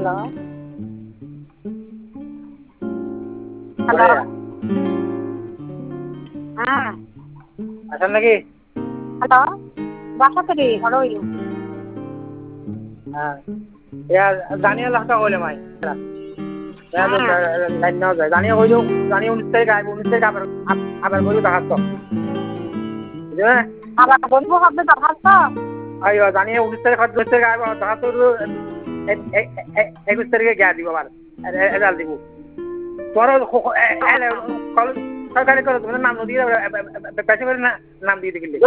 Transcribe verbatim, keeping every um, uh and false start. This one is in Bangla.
হ্যালো হ্যালো হ্যাঁ আসেন নাকি? হ্যালো বাসাতে হলোই হ্যাঁ জানিয়ে লাখটা কইলে মাই হ্যাঁ লাইন নেওয়া যায় জানিয়ে কইলেও জানিয়ে উনিশ তারিখ আইব উনিশ তারিখ আবার আবার কইলে দেখাচ্ছ বুঝলে আবার বলবো হবে দরখাস্ত আইও জানিয়ে উনিশ তারিখ দশ তারিখ আইব দেখাচ্ছ একুশ তারিখে গিয়া দিব আবার রেজাল্ট দিব তোর সরকারি করে নাম দিয়ে বেশি করে নাম দিয়ে দিবি